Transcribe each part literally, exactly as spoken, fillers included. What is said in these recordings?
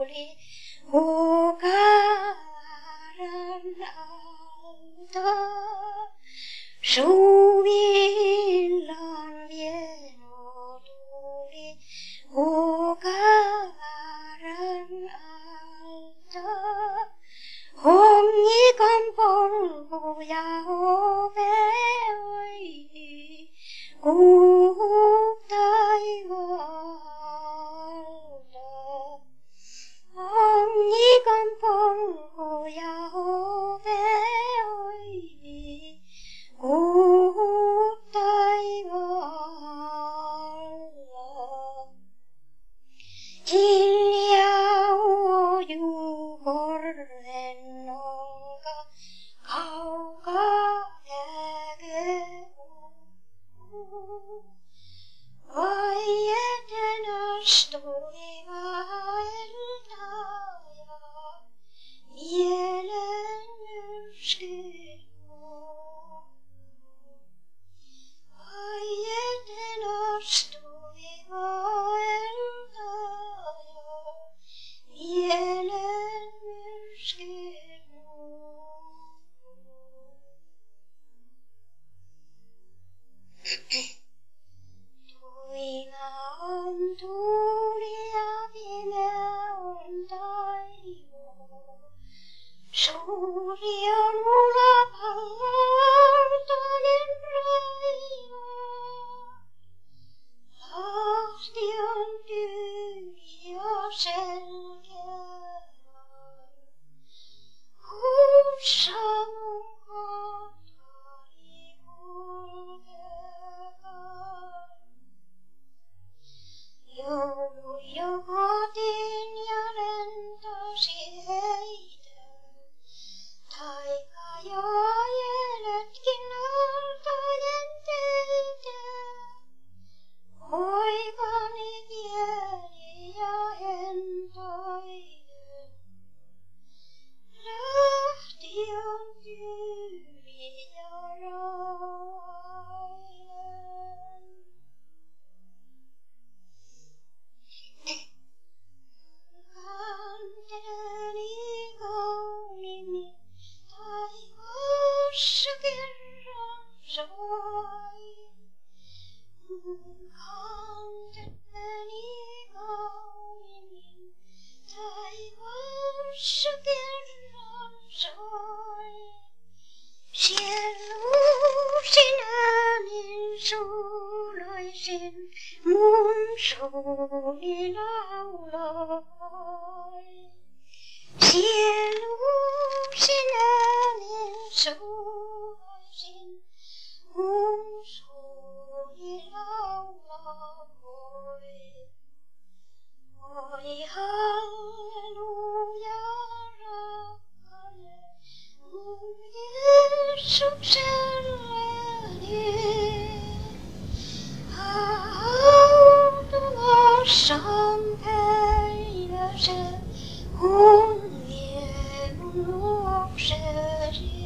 tuli hukaran alta. Suvillan vieno tuli hukaran alta. Hongikan polku ja ove oi, kuuhuu taivaalta. Hongikan polku ja ove oi, kuuhuu taivaalla. Hiljaa uojuu korven nolka, kaukaa ääkö kuuluu. Vaieten astui vaelta ja mielen myrskyt muu. Vaieten astui vaelta ja mielen myrskyt muu. Tuina on tuuli ja pimeä on taivaa. Suuri on ulapalloiltainen raivaa. Lahti on tyhjä selkeä. Kuussa mun kotkani kulkevat. Joulu jo kotiin ja lentosi heitä. Taika jo ajeletkin aaltojen teitä. Poikani pieni ja hentoinen. Lahti on tyyni ja rauhainen. Kanteni kauniimmin taivaassa kerran soi. Kanteni kauniimmin taivaassa kerran soi. Sielusin äänin suuloisin mun suuni lauloi. Sielusin äänin suuloisin mun suuni lauloi. Oi halleluja rakkaalle mun Jeesukselleni. Hautuvassa on päivä se, kun vie mun luoksesi.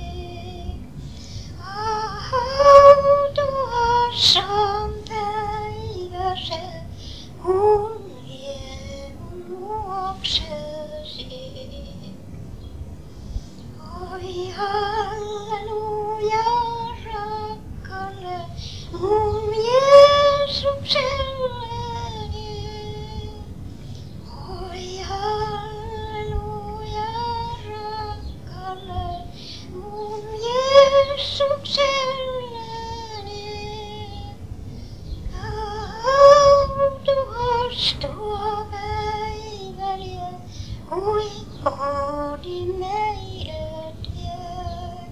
Hautuvassa on päivä se, kun vie mun luoksesi. Oi halleluja rakkaalle mun Jeesukselleni. Oi halleluja rakkaalle mun Jeesukselleni. Autuas tuo päivälie, kuin kotiin meidät vie.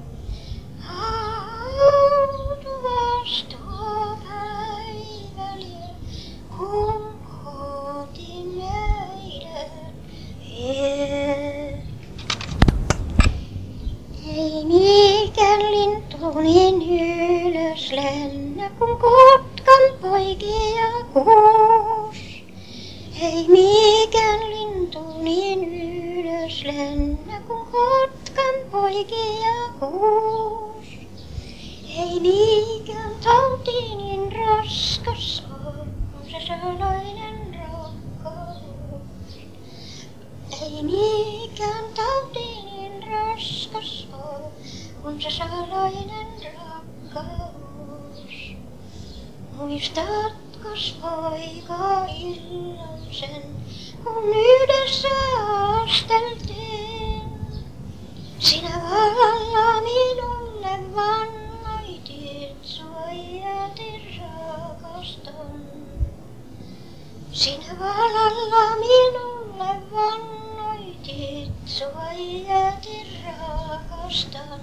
Autuas tuo päivälie, kun kotiin meidät vie. Ei mikään lintu niin ylös lennä, kun kotkan poikia kuus. Ei mikään lintu niin ylös lennä, kun kotkan poikia kuus. Ei mikään tauti niin raskas oo, kun se salainen rakkaus. ei mikään tauti niin raskas oo, kun se salainen rakkaus. Muistatkos poika illan kun yhdessä asteltiin? Sinä valalla minulle vannoitit, suojati rakastan. Sinä valalla minulle vannoitit, suojati rakastan.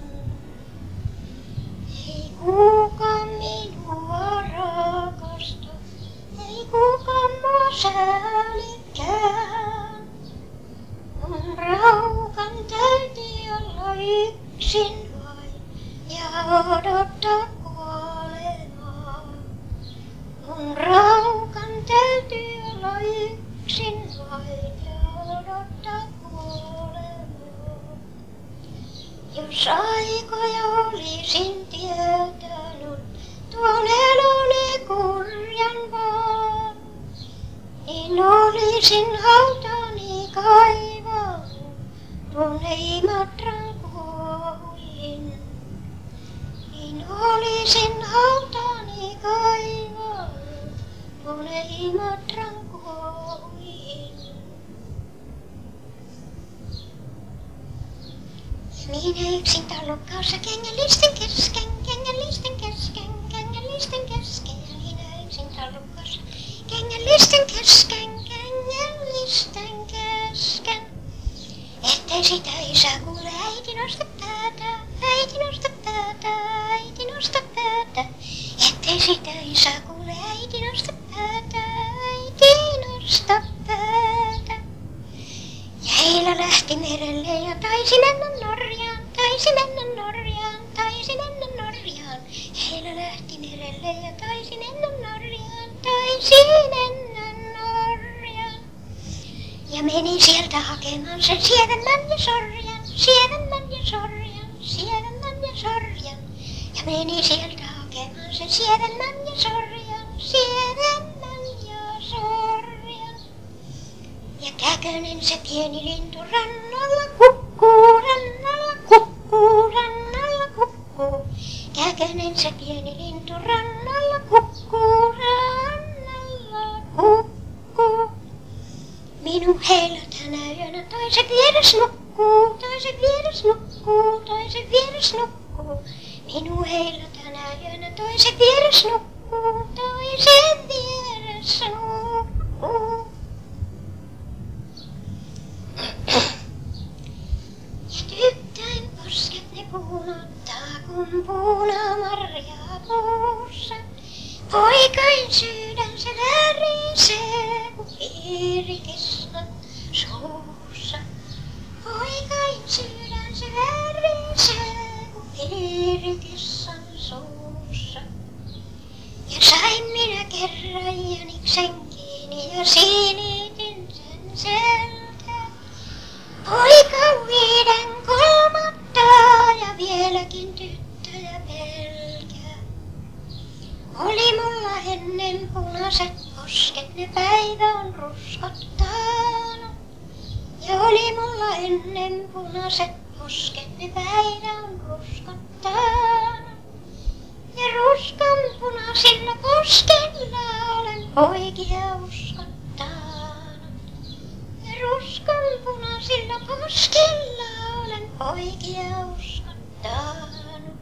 Ei kukaan minua rakasta, ei kukaan mua säälikään. Mun raukan täytyy olla yksin vain ja odottaa kuolemaa. Mun raukan täytyy olla yksin vain ja odottaa kuolemaa. Jos aikoja olisin tietänyt tuon eloni kurjan vaan, niin olisin hautani kaivannut tuonne Imatran kuohuihin. Niin olisin hautani kaivannut tuonne Imatran kuohuihin. Minä yksin tallukkaassa kengällisten kesken, kengällisten kesken, kengällisten kesken. Ja minä yksin tallukkaassa kengällisten kesken, kengällisten kesken. Ettei sitä isä kuule, äiti nosta päätä, äiti nosta päätä, äiti nosta päätä. Ettei sitä isä kuule, äiti nosta päätä, äiti nosta päätä. Ja heillä lähti merelle ja taisi mennä Norjaan, taisi mennä Norjaan, taisi mennä Norjaan. Heillä lähti merelle ja taisi mennä Norjaan, taisi mennä Norjaan. Ja meni sieltä hakemaan sen sievemmän ja sorjan, sievemmän ja sorjan, sievemmän ja sorjan. Ja meni sieltä hakemaan sen sievemmän ja sorjan, sievemmän ja sorjan. Ja käkönen se pieni lintu rannalla kukkuu, rannalla kukkuu, rannalla kukkuu. Käkönen se pieni lintu rannalla kukkuu, rannalla kukkuu. Minun heillä tänä yönä toisen vieres nukkuu, toisen vieres nukkuu, toisen vieres nukkuu. Minun heillä tänä yönä toisen vieres nukkuu, toisen vieres nukkuu. Ja tyttäin posket ne puunottaa, kun puunamarjaa puussa. Poikain sydän se värisee, kun piirikissan suussa. Poikain sydän se värisee, kun piirikissan suussa. Ja sain minä kerran jäniksen kiinni ja siinitin sen selkään. Poika viiden kolmattaa ja vieläkin tyttöjä pelkää. Oli mulla ennen punaiset posket, ne päivä on ruskottanut. Ja oli mulla ennen punaiset posket, ne päivä on ruskottanut. Ja ruskan punaisilla poskilla olen poikia uskottanut. Ja ruskan punaisilla poskilla olen poikia uskottanut.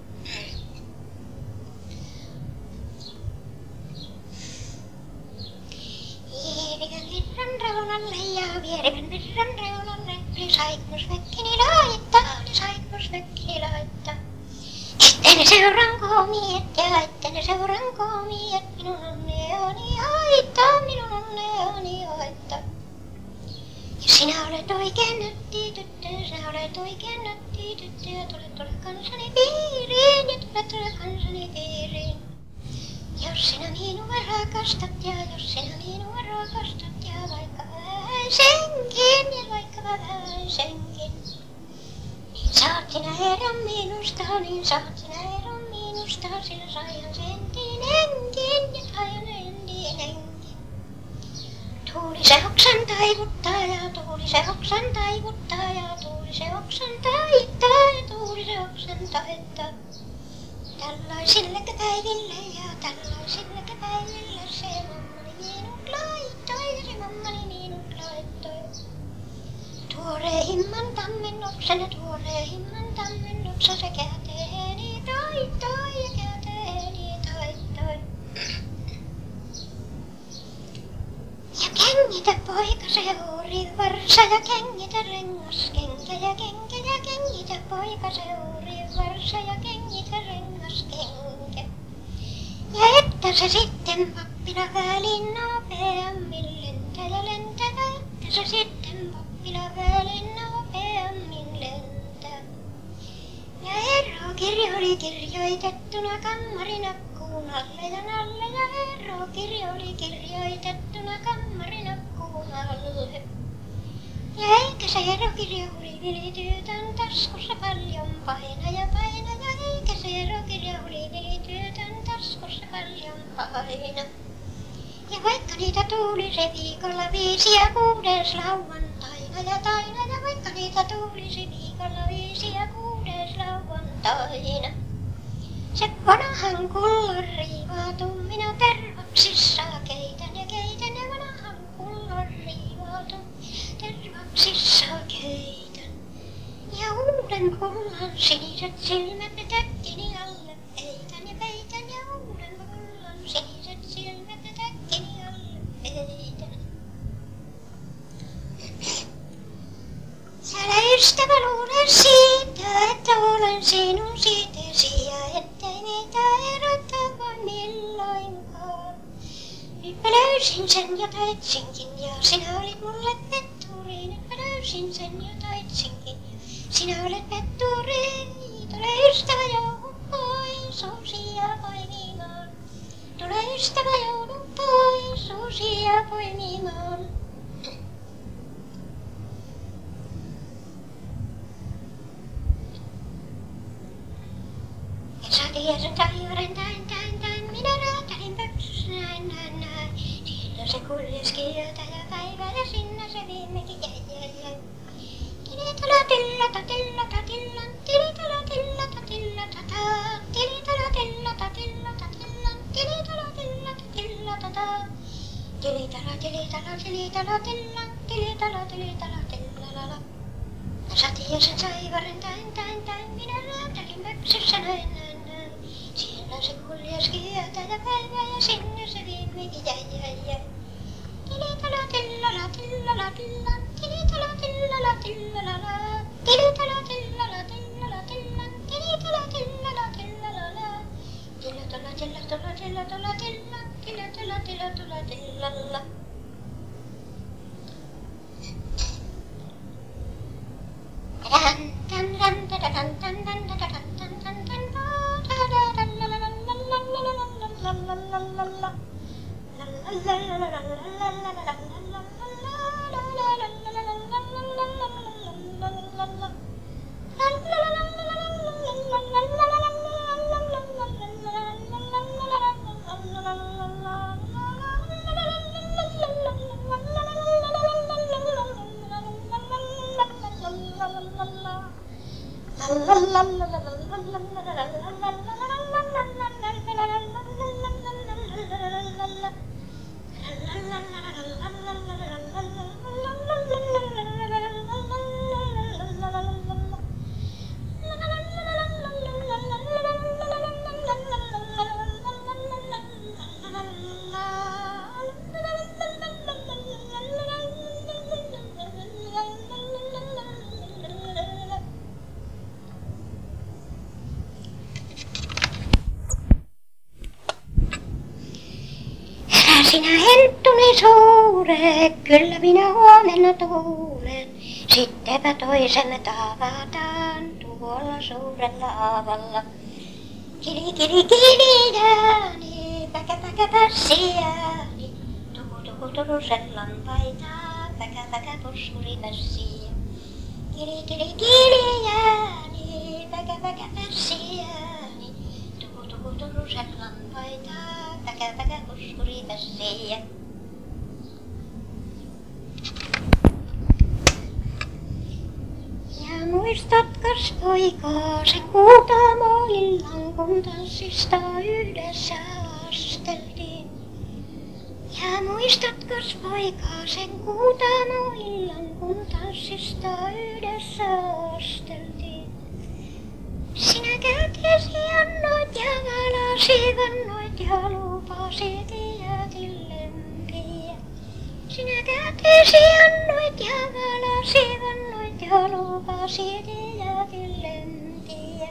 Vierivän virran raunalle ja vierivän virran raunalle oli saikmusvekkini laittaa, oli saikmusvekkini laittaa. Etten ne seuran koomiet ja etten ne seuran koomiet, minun onneani haittaa, minun onneani haittaa. Ja sinä olet oikein nätti tyttö, sinä olet oikein nätti tyttö, ja tule tule kansani piiriin, ja tule tule kansani piiriin. Jos sinä minua rakastat ja jos sinä minua rakastat ja vaikka vähäisenkin ja vaikka vähäisenkin. Niin saat sinä eron minusta, niin saat sinä eron minusta, sillä saihan sentinenkin ja saihan sentinenkin. Tuuli se oksan taivuttaa ja tuuli se oksan taivuttaa ja tuuli se oksan taittaa ja tuuli se oksan taittaa. Tällaisille päiville ja tällaisille päiville se mammani minut laittoi ja se mammani minut laittoi. Tuoreimman tammennuksen ja tuoreimman tammennuksen se käteeni taittoi ja käteeni taittoi. Ja kengitä poika se uurin varsa ja kengitä rengas kenkä ja kenkä ja kengitä poika se uurin varsa ja kengitä rengas kenkä. Ja että se sitten pappina väliin nopeammin lentää ja lentää, että se sitten pappina väliin nopeammin lentää. Ja erokirja oli kirjoitettuna kammarin akkuun alle ja nalle ja erokirja oli kirjoitettuna kammarin akkuun alle. Ja eikä se erokirja hulivili tytön taskussa paljon paina ja paina ja eikä se erokirja hulivili tytön taskussa paljon paina. Ja vaikka niitä tuuli se viikolla viisi ja kuudes lauantaina ja taina ja vaikka niitä tuuli se viikolla viisi ja kuudes lauantaina. Se vanhan kullon riivautuu minä tervaksissa keitän ja keitän ja vanhan kullon riivautuu tervaksissa keitän. Ja uuden kullan siniset silmät ne täkkini alle peitän ja peitän ja uuden kullan siniset silmät ne täkkini alle peitän. Sälä ystävä luule siitä, että olen sinun siitesi ja ettei meitä erota voi milloinkaan. Nyt mä löysin sen jota etsinkin ja sinä olit mulle petturi. Nyt mä löysin sen jota etsinkin, sinä olet petturi. Tule ystävä joulun pois uusia poimimaan. Tule ystävä joulun pois uusia poimimaan. Satiesin taivaren tain tain tain, minä räätälin pöksyssä näin näin näin. Sillä se kuljeski yötä ja päivää ja sinne se viimekin jäi jäi jäi. Tilitala tillata tillata tillan, tilitala tillata tillata taa. Tilitala tillata tillata tillan, tilitala tillata tillata taa. Tilitala tilitala tilitala tillan, tilitala tilitala tillalala. Satiesin taivaren tain tain tain, minä räätälin pöksyssä näin näin. Siellä se kuljeski yötä ja päivää ja sinne se viimekin jäi jäi jäi. Tilitala tillala tillala tillan, tilitala tillala tillalala. Tilitala tillala tillala tillan, tilitala tillala tillalala. Tillatala tillatala tillatala tillan, tillatala tillatala tillalla. Tan tan tan tan tan tan tan tan tan tan tan. Sinä henttuni suure, kyllä minä huomenna tuulen. Sittenpä toisemme tavataan tuolla suurella aavalla. Kili kili kiliääni, päkä päkä pässiääni. Tuku tuku turusen lampaita, päkä päkä puskuri pässiä. Kili kili kiliääni, päkä päkä pässiääni. Tuku tuku turusen lampaita, päkä päkä puskuri pässiä. muistatkas poikaa sen Kuutamoillan, kun tanssista yhdessä asteltiin? Ja muistatkos poikaa sen Kuutamoillan, kun tanssista yhdessä asteltiin? Sinä kätesi annoit ja valasi vannoit ja lupasit iätillempiä. Sinä kätesi annoit ja valasi vannoit ja lupasit iätillempiä.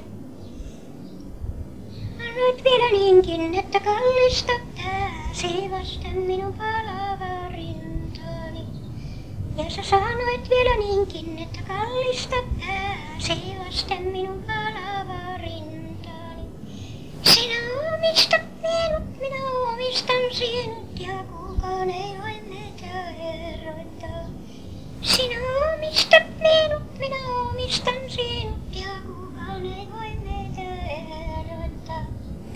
Annoit vielä niinkin, että kallista pääsi vasten minun palavarintani. Ja sä sanoit vielä niinkin, että kallista pääsi vasten minun palavarintani. Sinä omistat minut, minä omistan sinut ja kukaan ei voi meitä erottaa. Sinä omistat minut, minä omistan sinut ja kukaan ei voi meitä erottaa.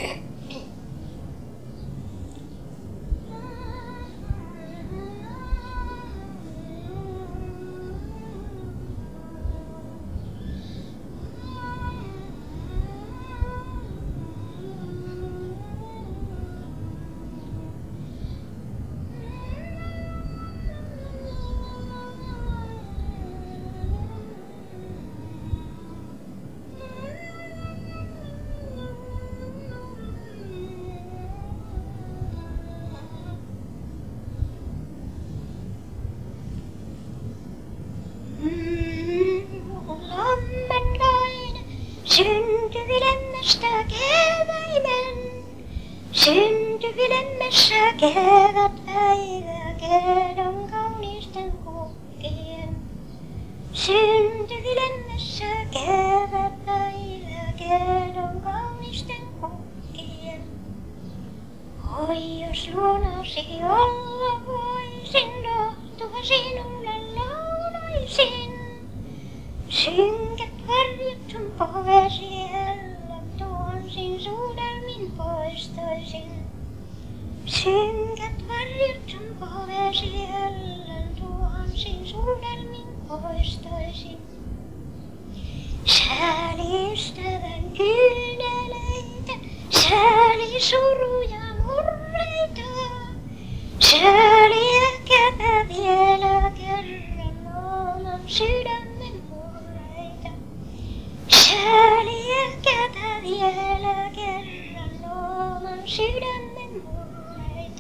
Syntyvilemmästä keväimen, syntyvilemmässä kevätpäivä kedon kaunisten kukkien. Syntyvilemmässä kevätpäivä kedon kaunisten kukkien. Oi jos luonasi olla voisin, lohtua sinulle laulaisin. Synkät varjot sun povesiellä tuonsin suudelmin poistoisin. Synkät varjot sun povesiellä tuonsin suudelmin poistoisin. Sääli ystävän kyyneleitä, sääli suruja murreita. Sääli ehkäpä vielä kerran oman sydämen murreita. Sääli ehkäpä vielä kerran oman sydämen murreita.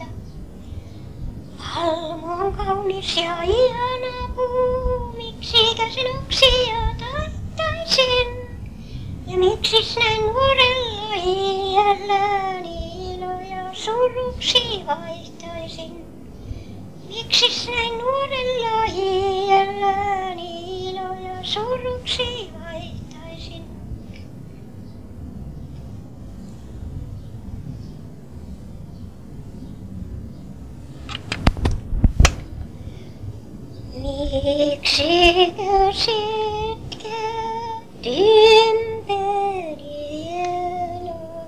Halmu on kaunis ja ihana puu, miksikä sen oksia taittaisin? Ja miksis näin nuorella iälläni iloja suruksi vaihtaisin? Miksis näin nuorella iälläni iloja suruksi vaihtaisin? Miksikö sitket ympäri eloa?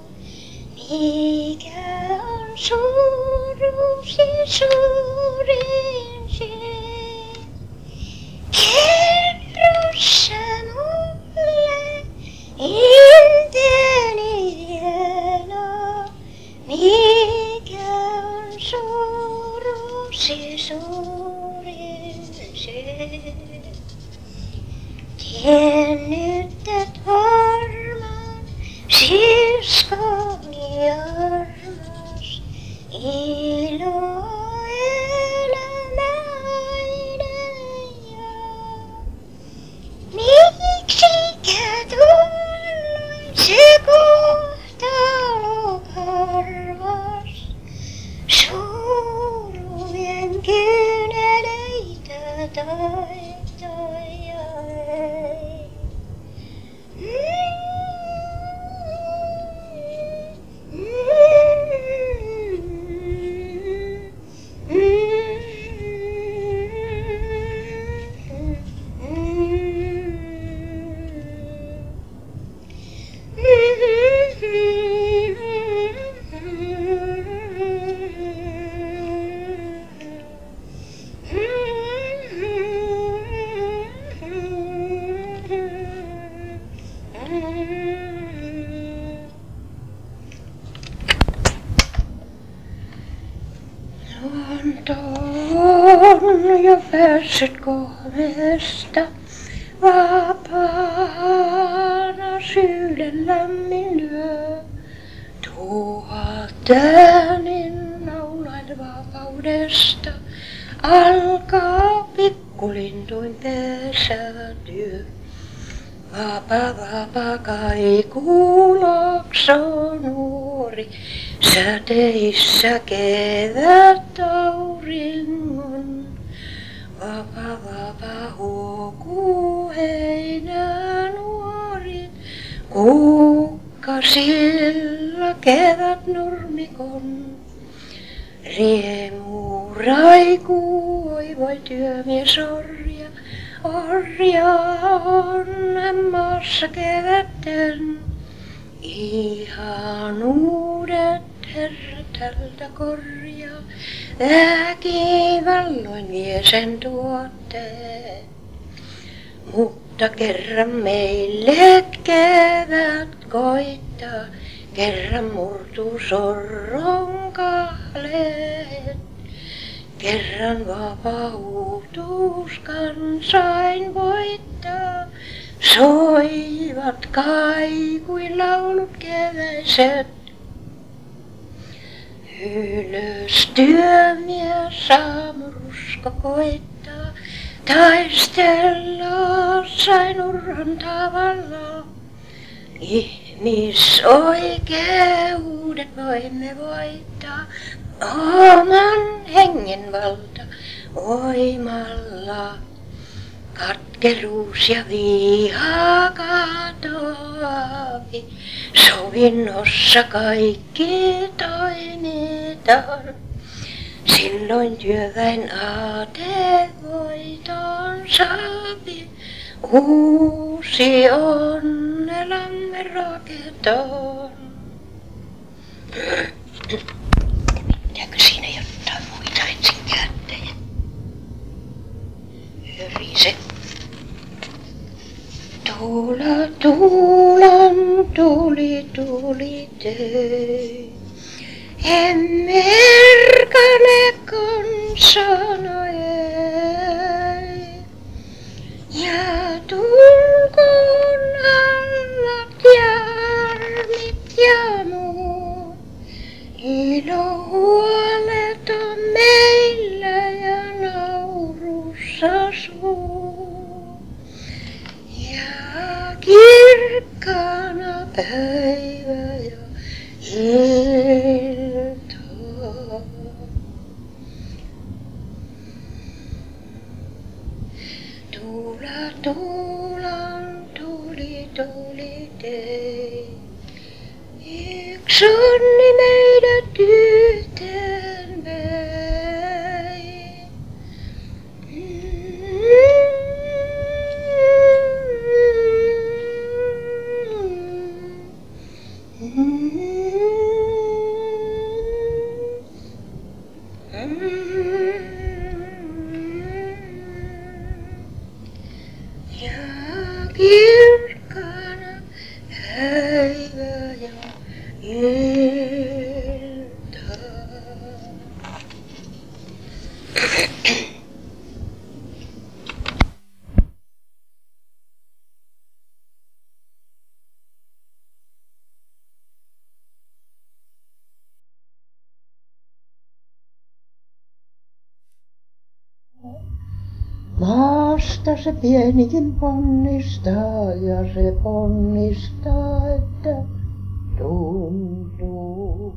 Mikä on surusi suurin syy? Kerro sä mulle inteni eloa. Mikä on surusi suurin syy? Tien nyt et varmaan, siskoni armas, ilo elämäinen ja. Miksikä tuolloin se kohtalo karvas, suruvien kyyneleitä taittoi ja ei. päässyt kohdesta, vapaana syyden lämmin yö. Tuhat äänin laulain vapaudesta, alkaa pikkulintuin pesätyö. Vapa, vapa, kaikuu lakso nuori, säteissä kevät auringon. Vapa, vapa, huokuu heinä nuori, kukkasilla kevät nurmikon. Riemu raikuu, oi voi työmies orja, orja on maassa kevätten. Ihanuudet Herra tältä korjaa, väkivalloin vie sen tuotteen. Mutta kerran meille kevät koittaa, kerran murtuu sorron kahleet. Kerran vapautus kansain voittaa, soivat kaikui laulut keväiset. Ylös työmies aamurusko koittaa, taistella sain urhan tavalla. Ihmisoikeudet voimme voittaa, oman hengen valta voimalla. Katkeruus ja viha katoavi, sovinnossa kaikki toimitaan. Silloin työväen aate voiton saapi, uusi onnelamme raketaan. Pitääkö siinä jotain muita ensin kääntäjä? Hyrise. Tuula tuulan tuli tuli töi. Emme erkane kansana ei. Ja tulkoon allat ja armit ja muut. Ilo huoleton meillä ja naurussa suu. Ja kirkkaana päivä ja ilta. Tuula tuulan tuli tuli tei. Yksi onni meidät yhteen vei. Ja kirkkana päivä ja ilta. Maasta se pienikin ponnistaa ja se ponnistaa, että tuntuu.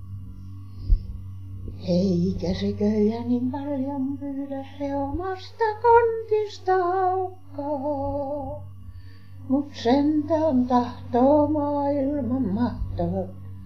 Eikä se köyhä niin paljon pyydä, se omasta kontista haukkaa. Mut sentään tahtoo maailman mahtavat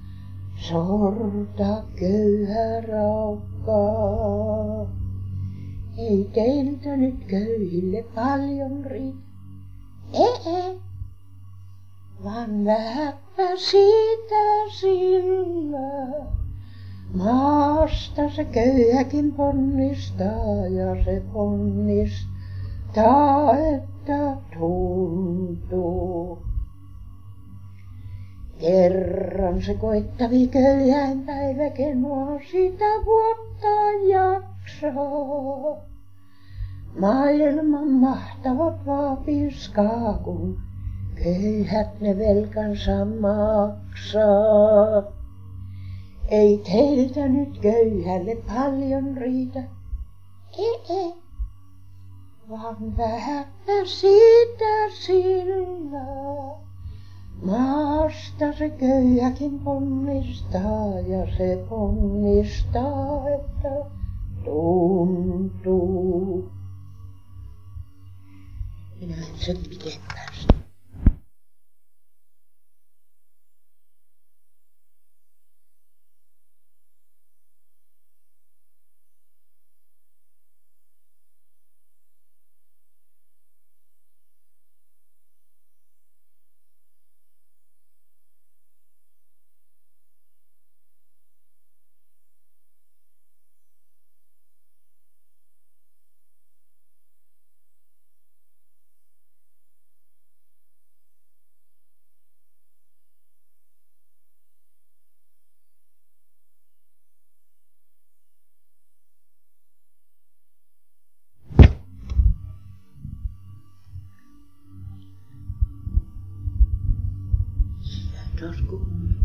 sortaa köyhää raukkaa. Ei teiltä nyt köyhille paljon riitä, ee, vaan vähäpä siitä sillä. Maasta se köyhäkin ponnistaa ja se ponnistaa, että tuntuu. Kerran se koittavi köyhän päivä, kenua sitä vuotta jaksaa. Maailman mahtavat vaapiskaa, kun köyhät ne velkansa maksaa. Ei teiltä nyt köyhälle paljon riitä, ei, ei, vaan vähän siitä sillä. Maasta se köyhäkin ponnistaa ja se ponnistaa, että tuntuu. Minä en sen pitempään. Taas kuuluu.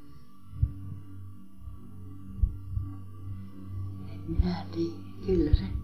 Minä tiedän, kyllä se